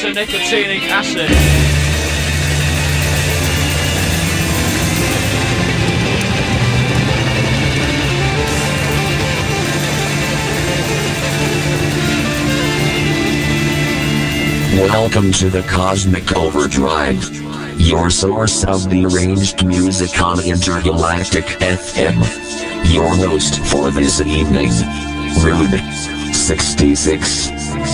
isonicotinic acid. Welcome to the Cosmic Overdrive, your source of the arranged music on Intergalactic FM. Your host for this evening, Rude 66.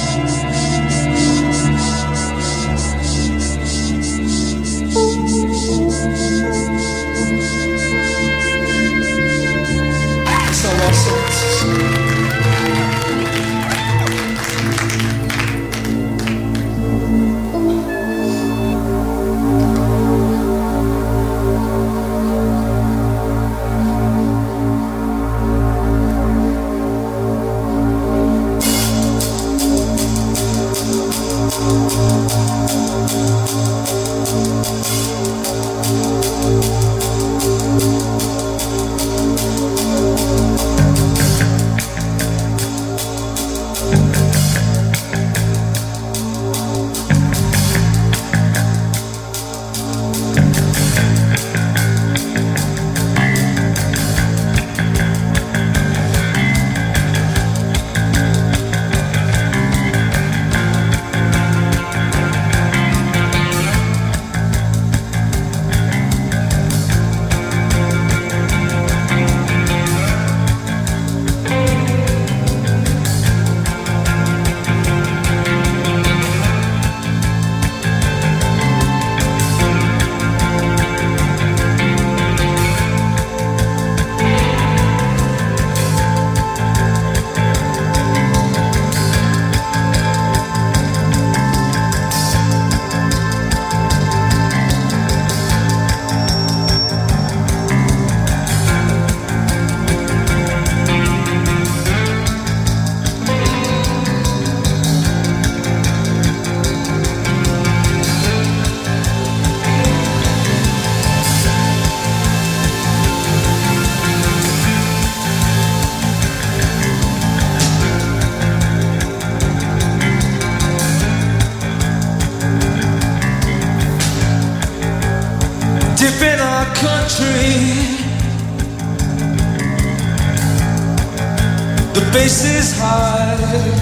The base is high,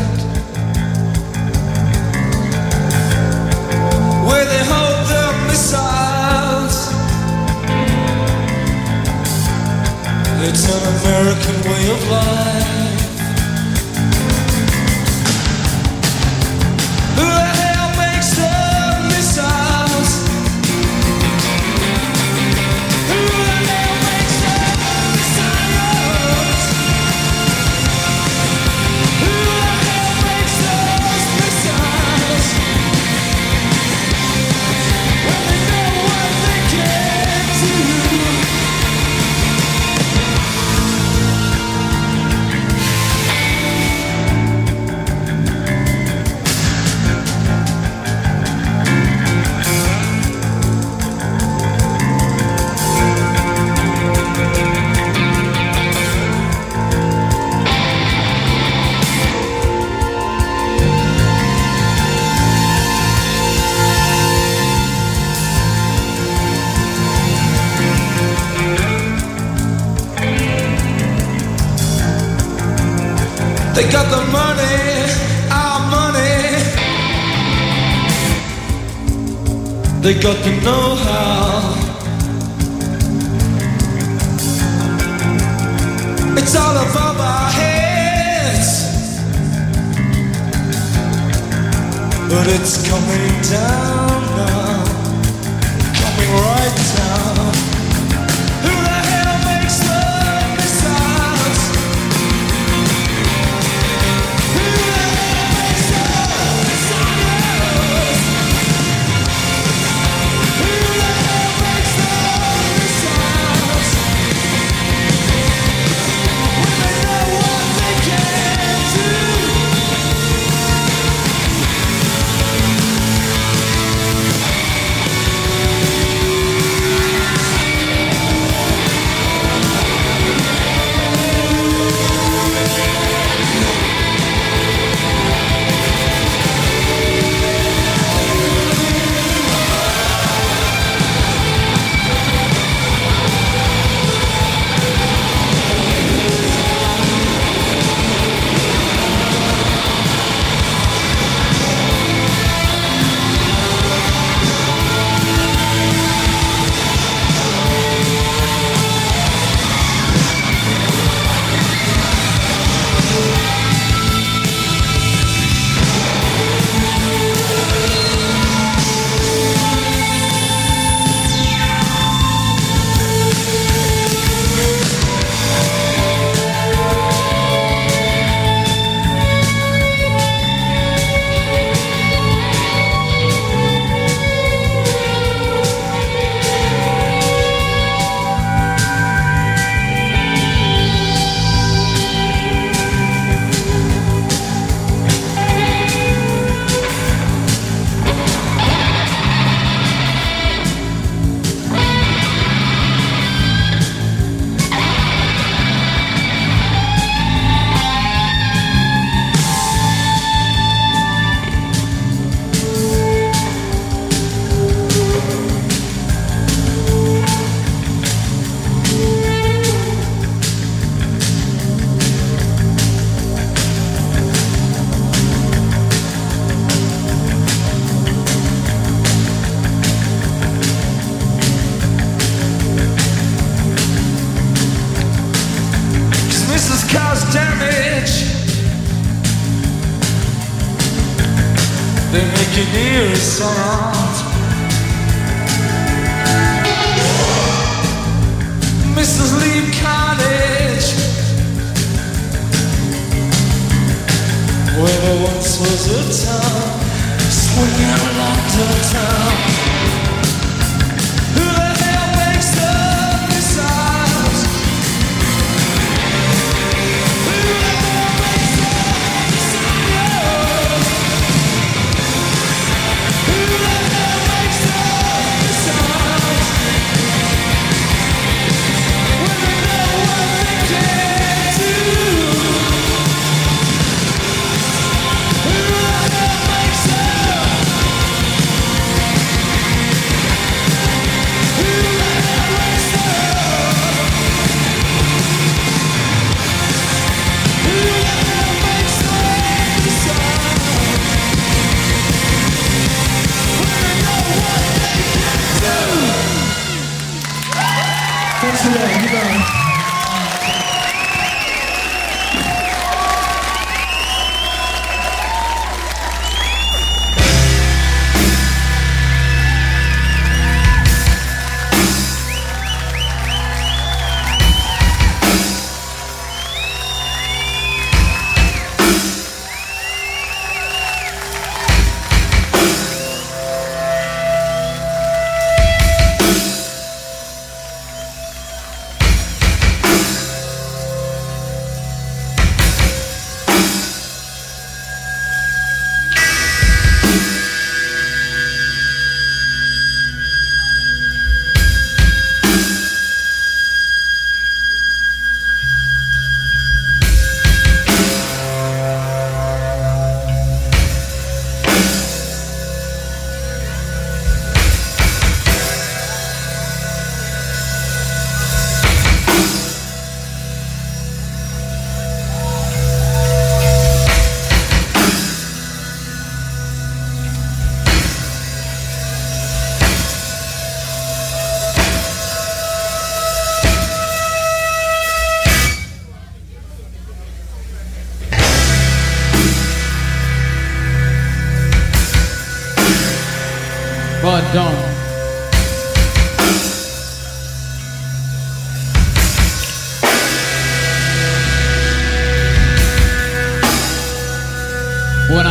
where they hold their missiles. It's an American way of life. Who the hell makes the missiles? Who the hell makes the missiles? Who the hell makes those missiles? When they know what they can do. They got the money, our money. They got the know-how. It's all above our heads, but it's coming down now, coming right down. Who the hell makes the missiles? Who the hell makes the missiles? Who the hell makes the missiles? When they know what they can do. They make you near a sound. Mrs. Lee Cottage, where there once was a town, swinging along to town. Who the hell makes the missiles? Who the hell makes the missiles? Who the hell makes the missiles? When they know what they can do. Who the hell makes the Thanks for that. You got it. But don't. When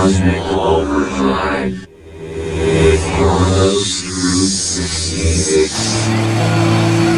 Cosmic Overdrive. With your host, Route 66.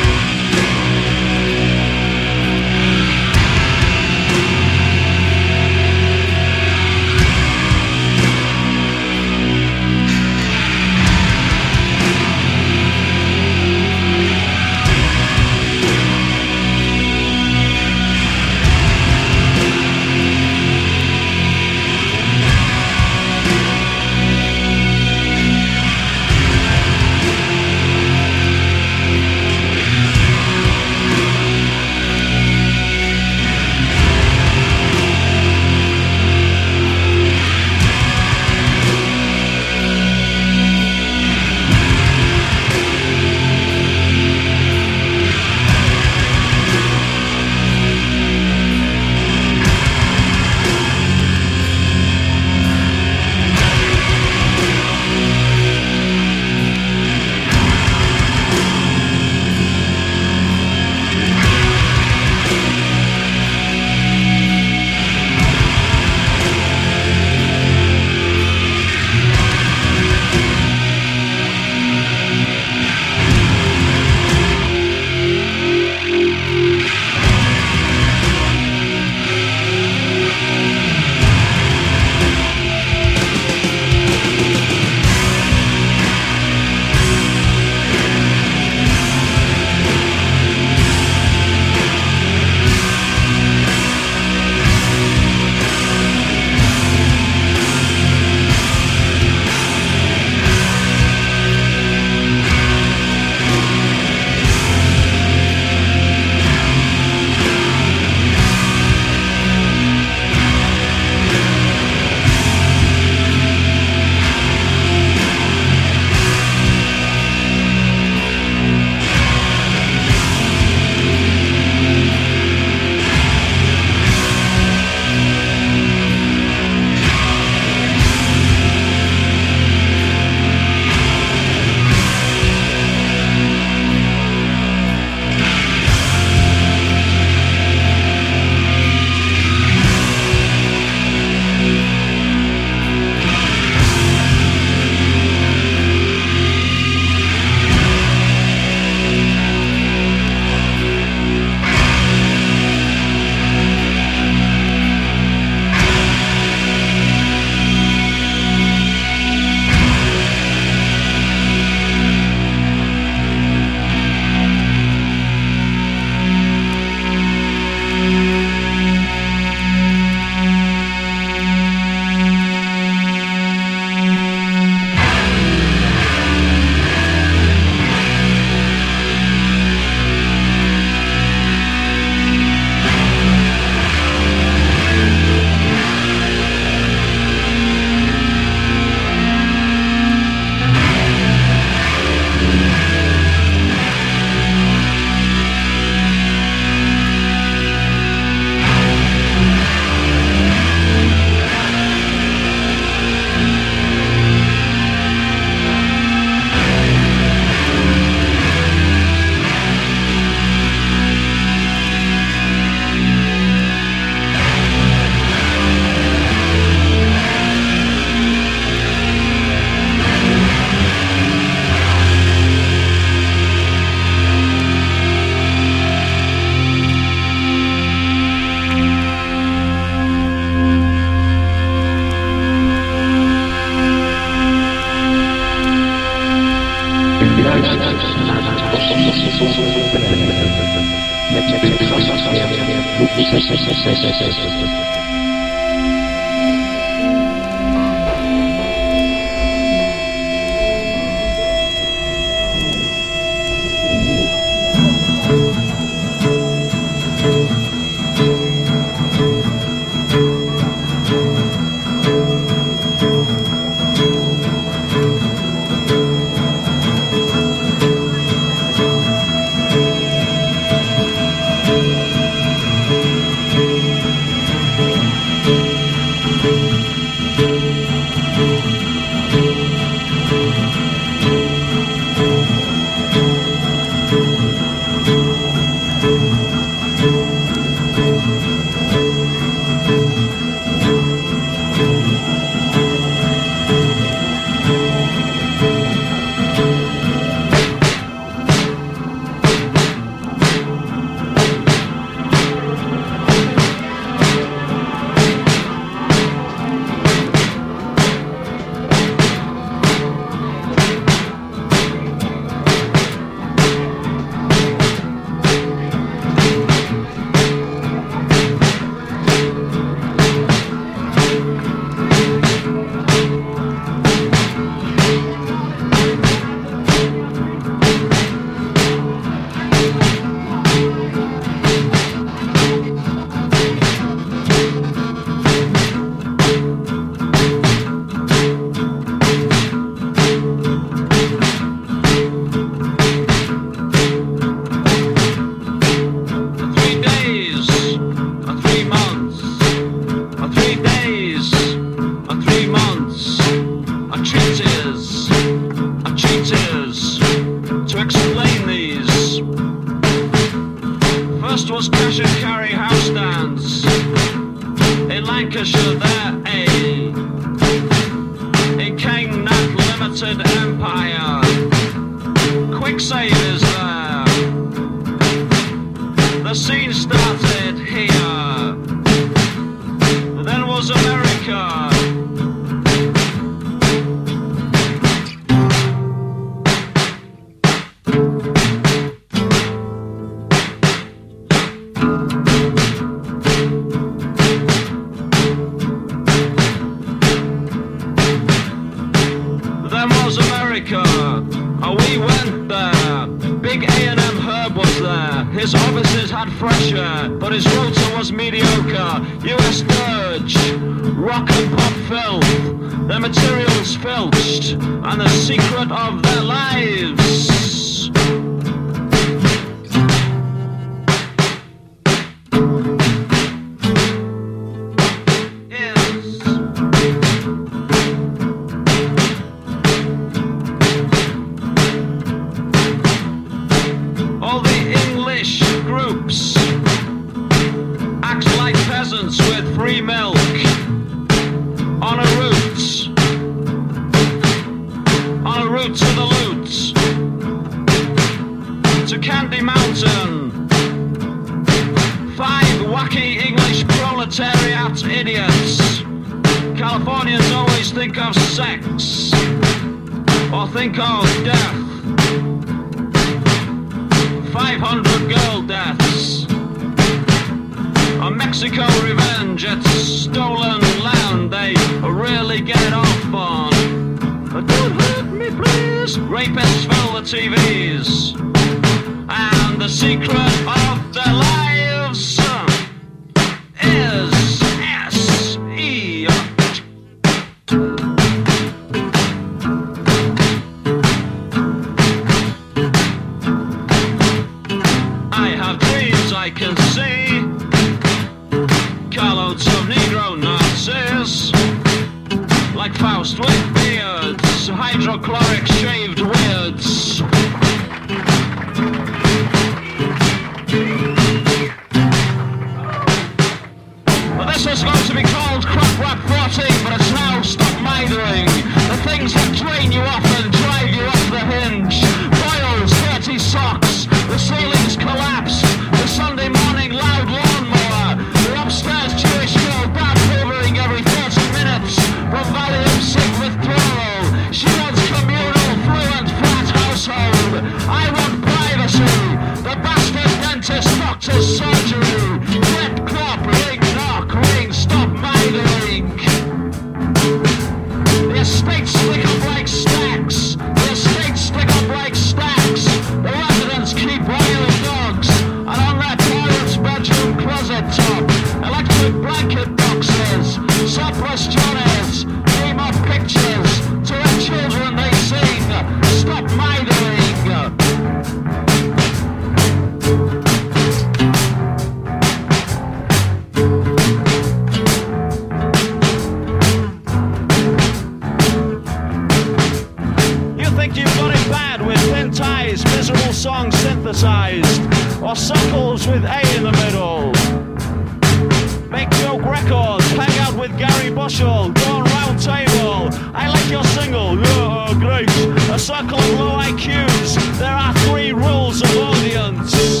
think you've got it bad with thin ties, miserable songs synthesized, or circles with A in the middle. Make joke records, hang out with Gary Bushell, go on round table. I like your single, yeah, great. A circle of low IQs, there are 3 rules of audience.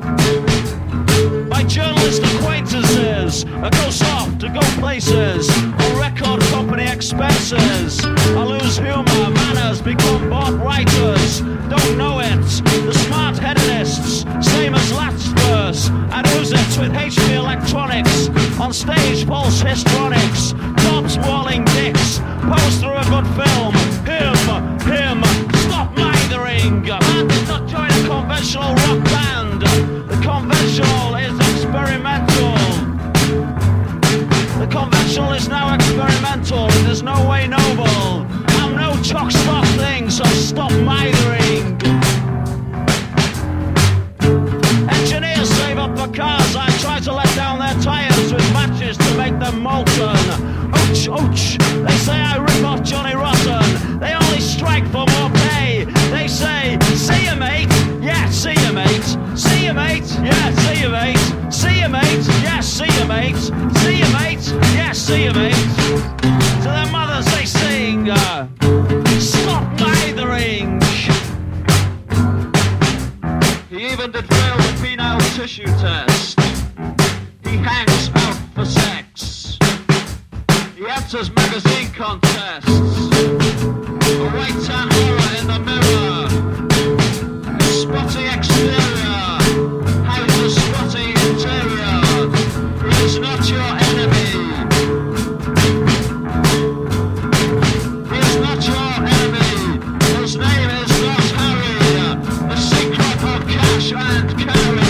My journalist acquaintances, I go soft, I go places, on record company expenses. I lose humor, manners, become bored writers, don't know it. The smart hedonists, same as last verse. I'd use it with HP Electronics, on stage pulse histronics, tops walling dicks, pose through a good film. Him, stop mithering. Man did not join a conventional rock band. The conventional is experimental. The conventional is now experimental. It is no way noble. I'm no chalk stop thing, so stop mithering. Engineers save up for cars. I try to let down their tires with matches to make them molten. Ouch, ouch. They say I rip off Johnny Rotten. They only strike for more pay. They say, see you mate. Yeah, see you mate. See you mate. Yeah, see you mate. See you mate. Yeah, see you mate. See you mate. Yeah, see you mate. To their mothers they sing, stop mithering. He even did fail the penile tissue test. He hangs out for sex. He enters magazine contests. A white tan horror in the mirror. A spotty exterior. How's a spotty interior? He is not your enemy. He is not your enemy. His name is not Harry. The secret of cash and carry.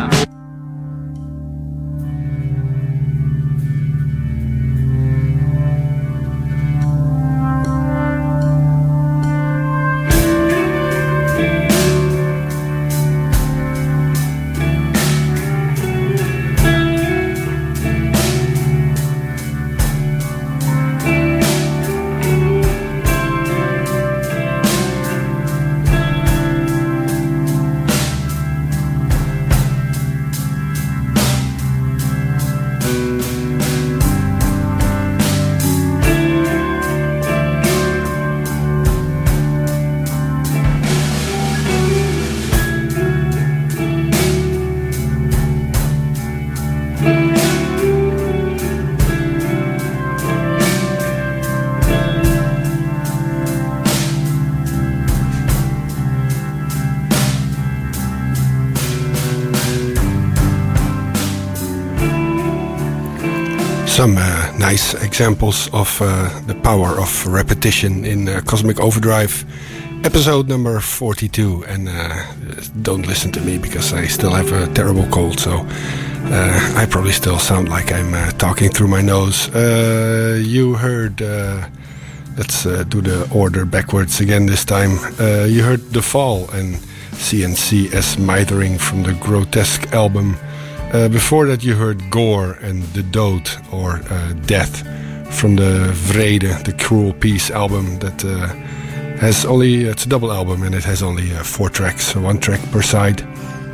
Some nice examples of the power of repetition in Cosmic Overdrive, episode number 42. And don't listen to me because I still have a terrible cold, so I probably still sound like I'm talking through my nose. You heard, let's do the order backwards again this time. You heard The Fall and CNCS Mithering from the Grotesque album. Before that you heard Gore and The Dood, or Death, from the Vrede, the Cruel Peace album that has only, it's a double album and it has only 4 tracks, 1 track per side.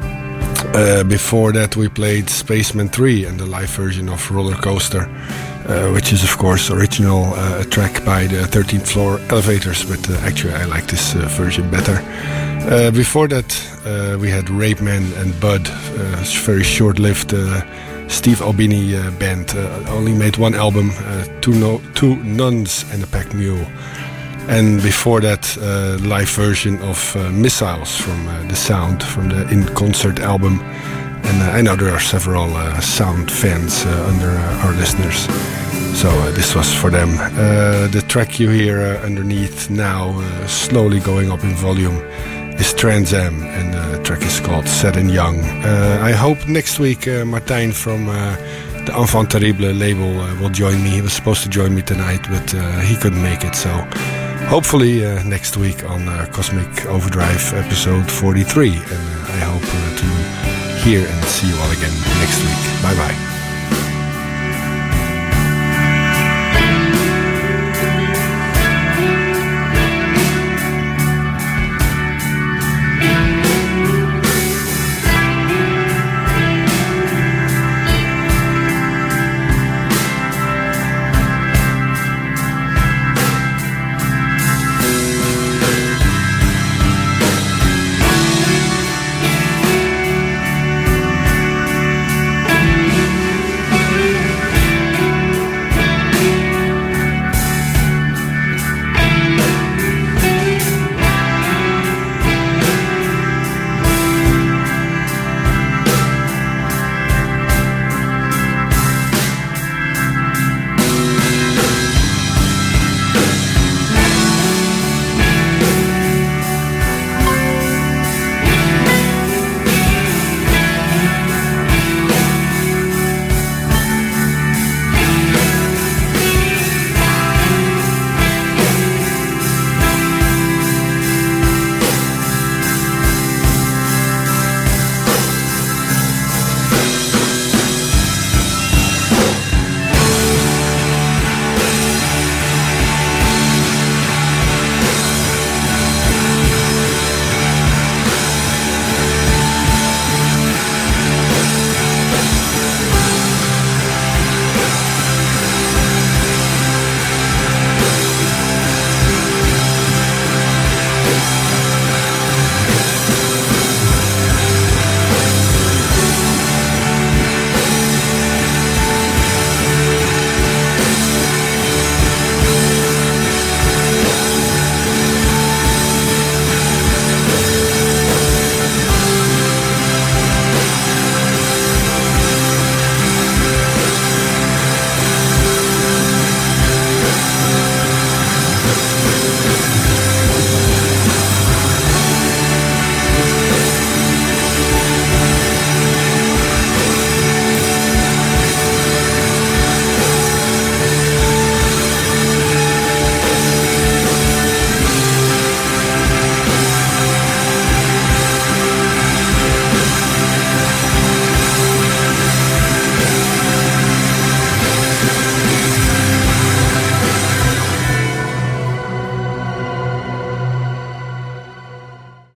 Before that we played Spaceman 3 and the live version of Roller Coaster, which is of course original, a track by the 13th Floor Elevators, but actually I like this version better. Before that we had Rape Man and Bud, very short-lived Steve Albini band, only made 1 album, two Nuns and a Pack Mule. And before that live version of Missiles from The Sound, from the In Concert album. And I know there are several Sound fans under our listeners, so this was for them. The track you hear underneath now, slowly going up in volume, is Trans Am, and the track is called Sad and Young. I hope next week Martijn from the Enfant Terrible label will join me. He was supposed to join me tonight, but he couldn't make it, so hopefully next week on Cosmic Overdrive episode 43. And I hope to hear and see you all again next week. Bye bye.